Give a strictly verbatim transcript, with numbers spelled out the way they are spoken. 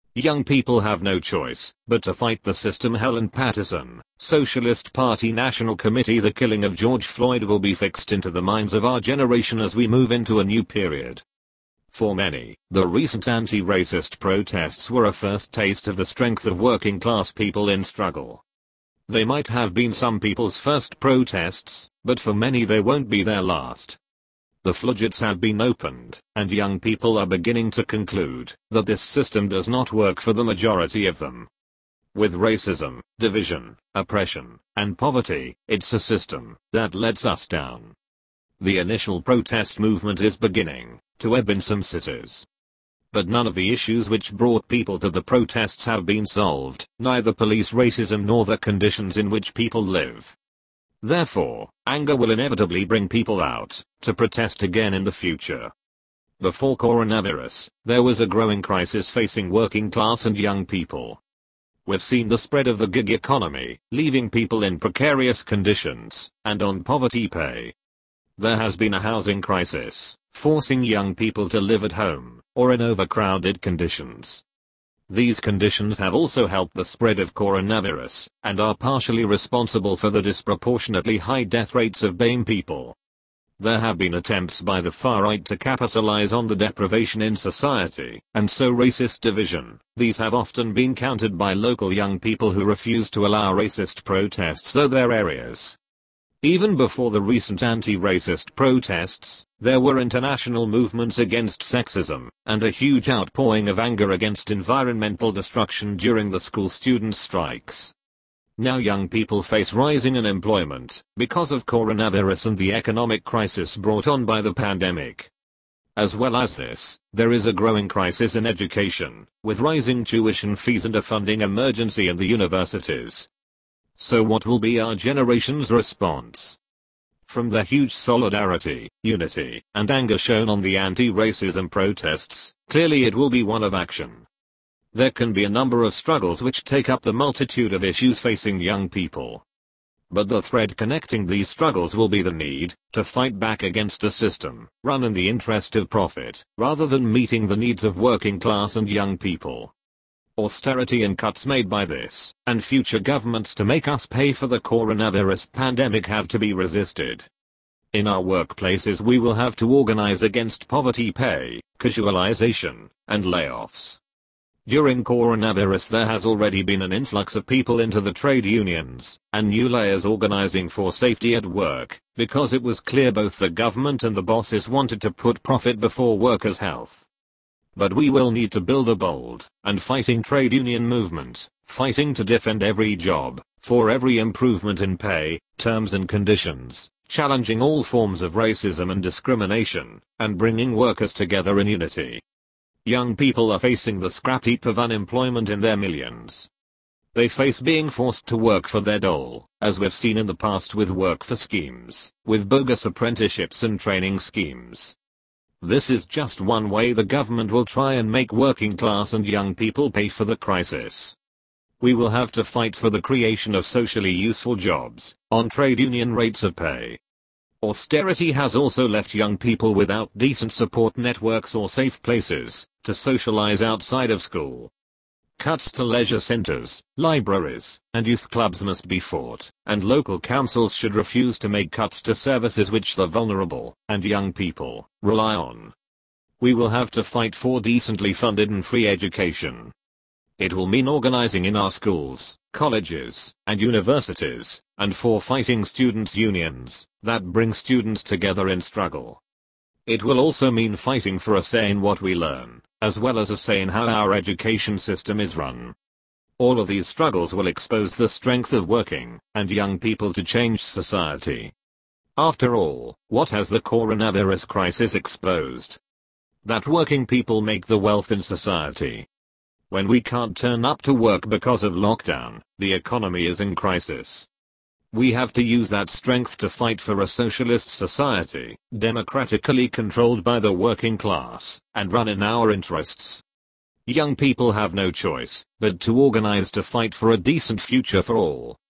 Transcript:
Young people have no choice but to fight the system. Helen Patterson, Socialist Party National Committee. The killing of George Floyd will be fixed into the minds of our generation as we move into a new period. For many, the recent anti-racist protests were a first taste of the strength of working class people in struggle. They might have been some people's first protests, but for many they won't be their last. The floodgates have been opened, and young people are beginning to conclude that this system does not work for the majority of them. With racism, division, oppression, and poverty, it's a system that lets us down. The initial protest movement is beginning to ebb in some cities. But none of the issues which brought people to the protests have been solved, neither police racism nor the conditions in which people live. Therefore, anger will inevitably bring people out to protest again in the future. Before coronavirus, there was a growing crisis facing working class and young people. We've seen the spread of the gig economy, leaving people in precarious conditions and on poverty pay. There has been a housing crisis, forcing young people to live at home or in overcrowded conditions. These conditions have also helped the spread of coronavirus and are partially responsible for the disproportionately high death rates of B A M E people. There have been attempts by the far right to capitalize on the deprivation in society and sow racist division. These have often been countered by local young people who refuse to allow racist protests through their areas. Even before the recent anti-racist protests, there were international movements against sexism, and a huge outpouring of anger against environmental destruction during the school student strikes. Now young people face rising unemployment because of coronavirus and the economic crisis brought on by the pandemic. As well as this, there is a growing crisis in education, with rising tuition fees and a funding emergency in the universities. So what will be our generation's response? From the huge solidarity, unity, and anger shown on the anti-racism protests, clearly it will be one of action. There can be a number of struggles which take up the multitude of issues facing young people. But the thread connecting these struggles will be the need to fight back against a system run in the interest of profit, rather than meeting the needs of working class and young people. Austerity and cuts made by this and future governments to make us pay for the coronavirus pandemic have to be resisted. In our workplaces we will have to organize against poverty pay, casualization, and layoffs. During coronavirus there has already been an influx of people into the trade unions and new layers organizing for safety at work, because it was clear both the government and the bosses wanted to put profit before workers' health. But we will need to build a bold and fighting trade union movement, fighting to defend every job, for every improvement in pay, terms and conditions, challenging all forms of racism and discrimination, and bringing workers together in unity. Young people are facing the scrap heap of unemployment in their millions. They face being forced to work for their dole, as we've seen in the past with work for schemes, with bogus apprenticeships and training schemes. This is just one way the government will try and make working class and young people pay for the crisis. We will have to fight for the creation of socially useful jobs, on trade union rates of pay. Austerity has also left young people without decent support networks or safe places to socialize outside of school. Cuts to leisure centers, libraries, and youth clubs must be fought, and local councils should refuse to make cuts to services which the vulnerable and young people rely on. We will have to fight for decently funded and free education. It will mean organizing in our schools, colleges, and universities, and for fighting students' unions that bring students together in struggle. It will also mean fighting for a say in what we learn, as well as a say in how our education system is run. All of these struggles will expose the strength of working and young people to change society. After all, what has the coronavirus crisis exposed? That working people make the wealth in society. When we can't turn up to work because of lockdown, the economy is in crisis. We have to use that strength to fight for a socialist society, democratically controlled by the working class, and run in our interests. Young people have no choice but to organize to fight for a decent future for all,